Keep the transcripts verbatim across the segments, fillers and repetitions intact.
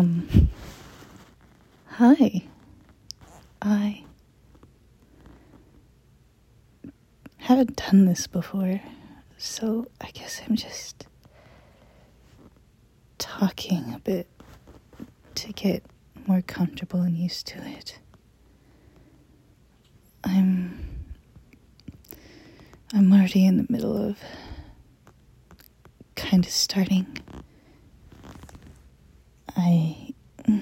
Um, hi. I haven't done this before, so I guess I'm just talking a bit to get more comfortable and used to it. I'm I'm already in the middle of kind of starting. I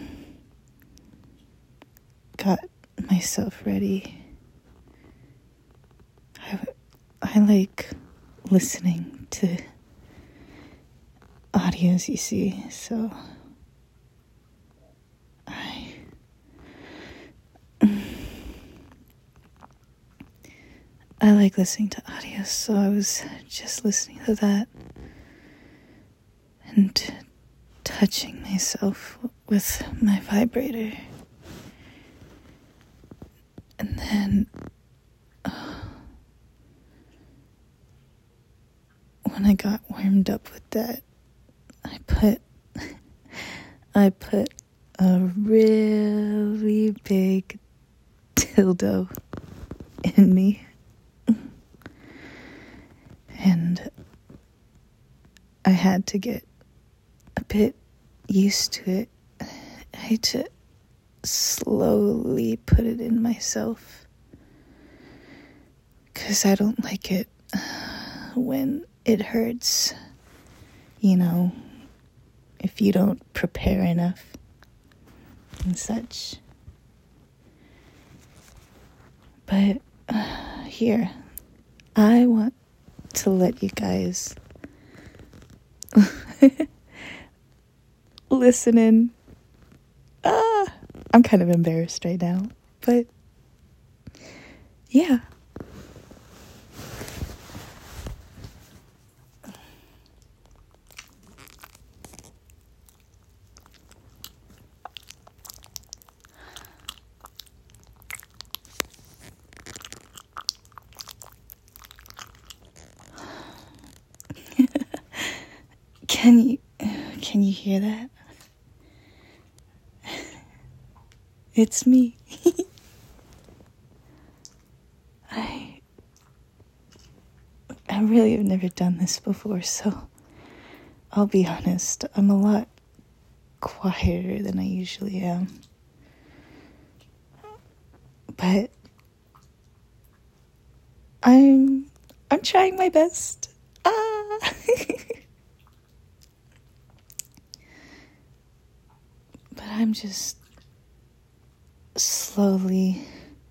got myself ready. I, I like listening to audios, you see, so I I like listening to audios, so I was just listening to that and touching myself with my vibrator. And then uh, when I got warmed up with that, I put I put a really big dildo in me. And I had to get a bit used to it. I had to slowly put it in myself, because I don't like it when it hurts, you know, if you don't prepare enough and such. But uh, here, I want to let you guys listen in. Ah, I'm kind of embarrassed right now, but yeah. Can you, can you hear that? It's me. I, I really have never done this before, so I'll be honest, I'm a lot quieter than I usually am. But I'm, I'm trying my best. Ah! But I'm just slowly,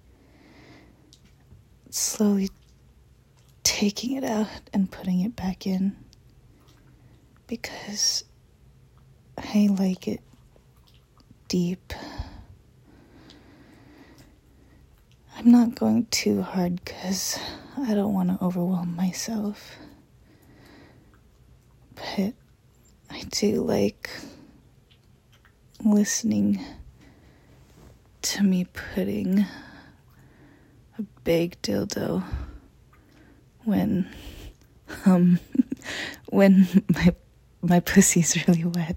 slowly taking it out and putting it back in, because I like it deep. I'm not going too hard because I don't want to overwhelm myself, but I do like listening to me putting a big dildo when um when my my pussy's really wet.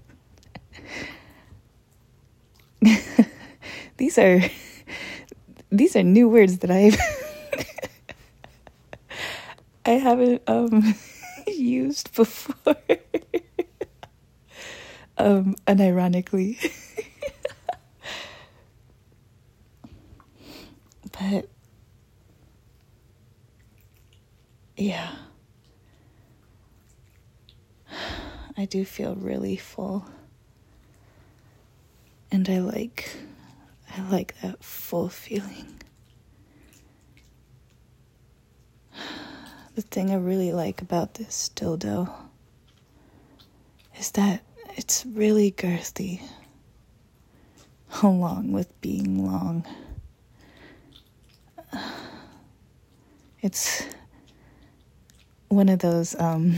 These are these are new words that I've I haven't um used before. um unironically. But yeah, I do feel really full, and I like I like that full feeling. The thing I really like about this dildo is that it's really girthy, along with being long. It's one of those um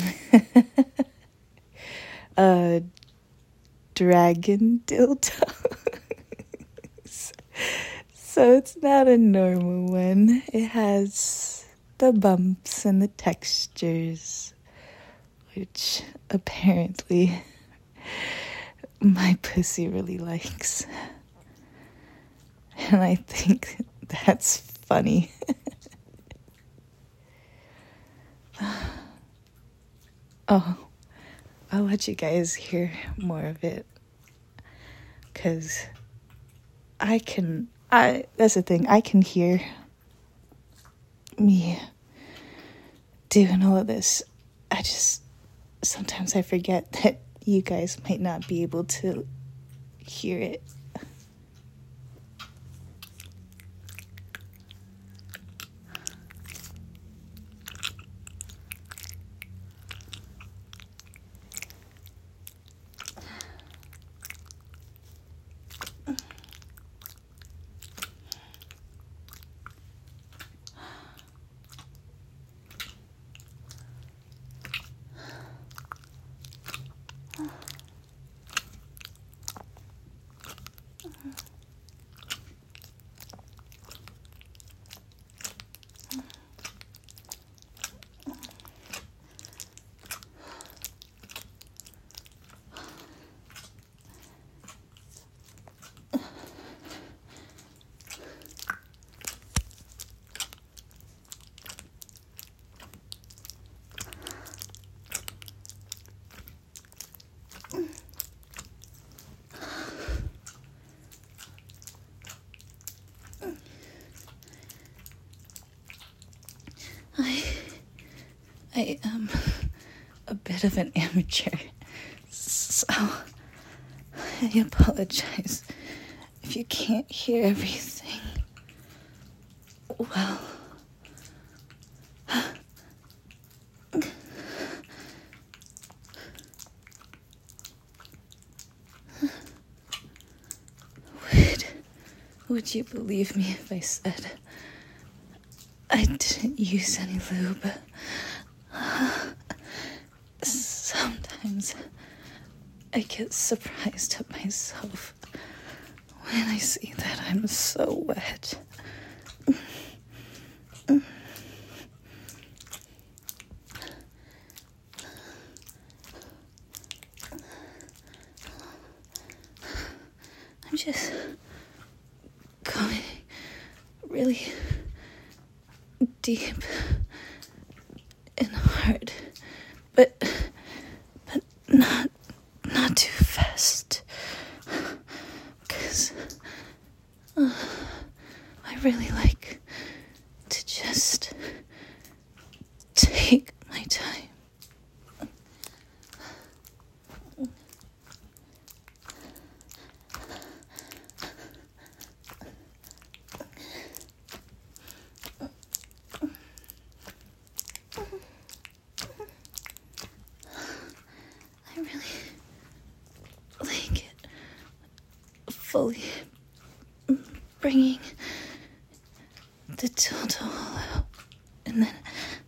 uh dragon dildos. So it's not a normal one. It has the bumps and the textures, which apparently my pussy really likes. And I think that's funny. Oh, I'll let you guys hear more of it. Because I can, I, that's the thing, I can hear me doing all of this. I just, sometimes I forget that you guys might not be able to hear it. I, I am a bit of an amateur, so I apologize if you can't hear everything well. Would, would you believe me if I said I didn't use any lube? Sometimes I get surprised at myself when I see that I'm so wet. I'm just going really deep and hard, but but not not too fast, because uh, I really like to just take my time. I really like it fully bringing the dildo all out and then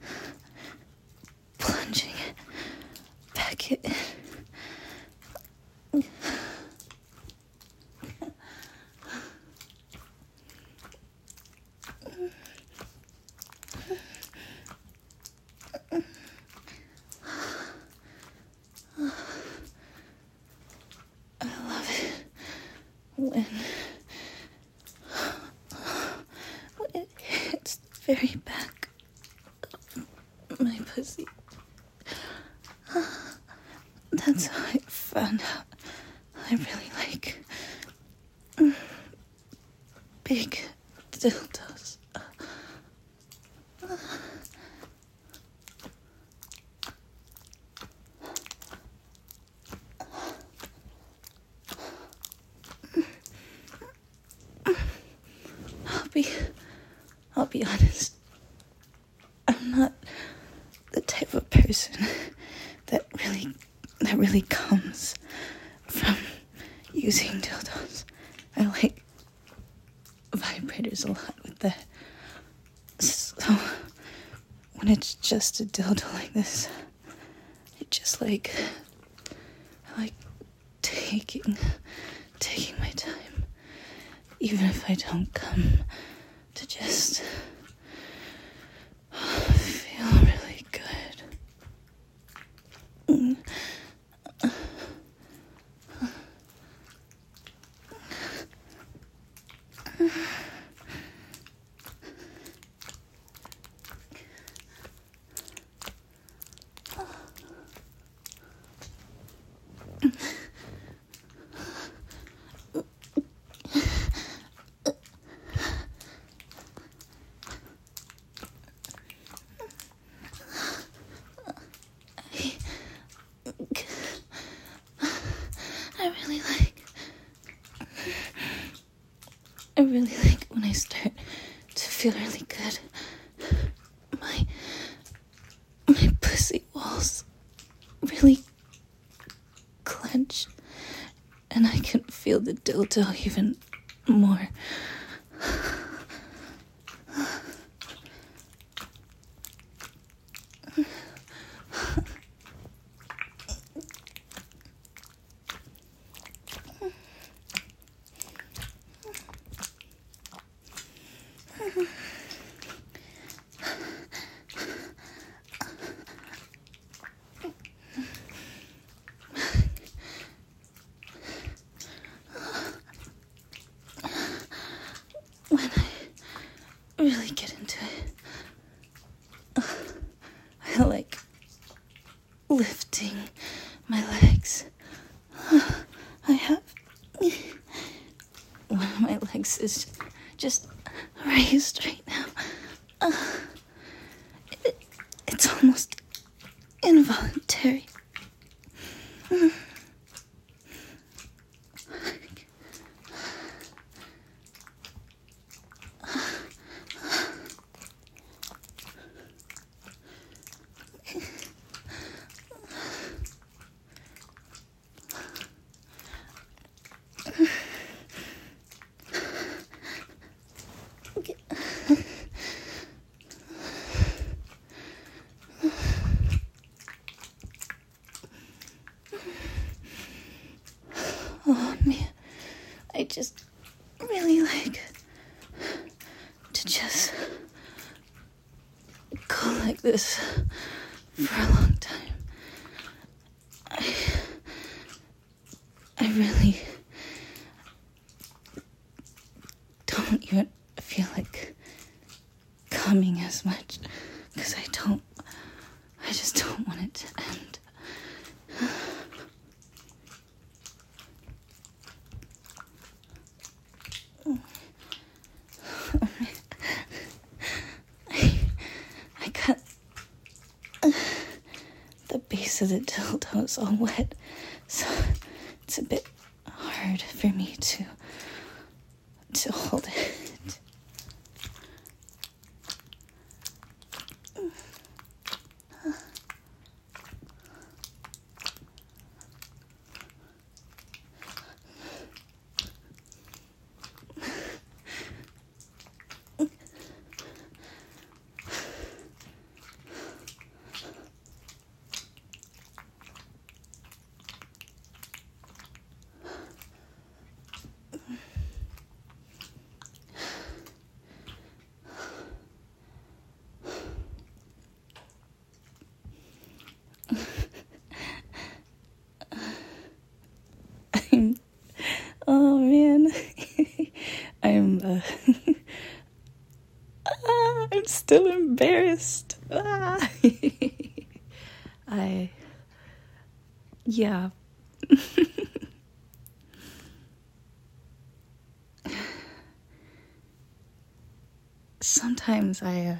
plunging it back in. When, when it hits the very back of my pussy. That's how I found out I really like big dildos. I'll be, I'll be honest, I'm not the type of person that really, that really comes from using dildos. I like vibrators a lot with that. So, when it's just a dildo like this, I just like, I like taking, taking my time. Even if I don't come, to just feel really good. I really like, I really like when I start to feel really good. My, my pussy walls really clench, and I can feel the dildo even more. When I really get into it, I like lifting my legs. I have one of my legs is just raised right now. Uh, it, it's almost involuntary. Mm. Oh man, I just really like to just go like this for a long time. I, I really don't even feel like coming as much because I don't, I just don't want it to end. I, I got uh, the base of the dildo is all wet, so it's a bit hard for me to to hold it. I'm, oh man, I'm, uh, ah, I'm still embarrassed. Ah. I, yeah. Sometimes I, uh,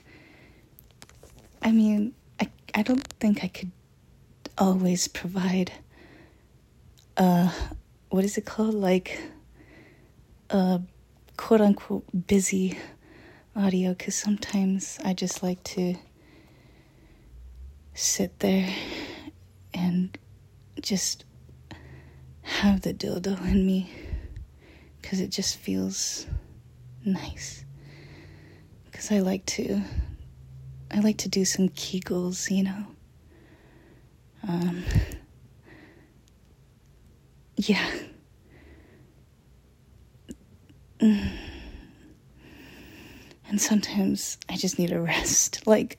I mean, I, I don't think I could always provide, uh, what is it called? Like, uh, quote unquote busy audio, because sometimes I just like to sit there and just have the dildo in me, because it just feels nice. Because I like to, I like to do some Kegels, you know. Um, yeah. Mm. And sometimes I just need a rest. Like,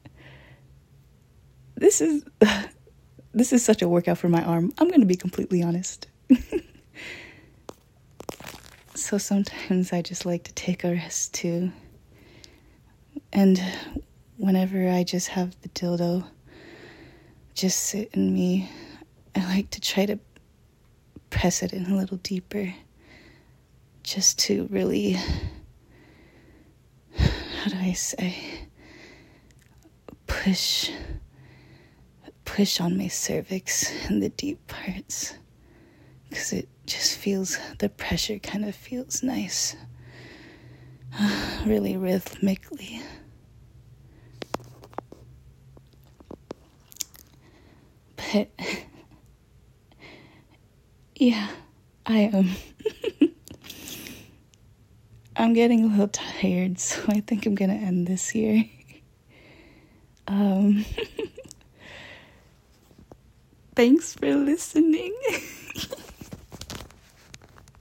this is, this is such a workout for my arm. I'm going to be completely honest. So sometimes I just like to take a rest too. And whenever I just have the dildo just sit in me, I like to try to press it in a little deeper, just to really, how do I say, push, push on my cervix in the deep parts, because it just feels, the pressure kind of feels nice, really rhythmically. But yeah, I am. Um, I'm getting a little tired, so I think I'm gonna end this here. Um, thanks for listening.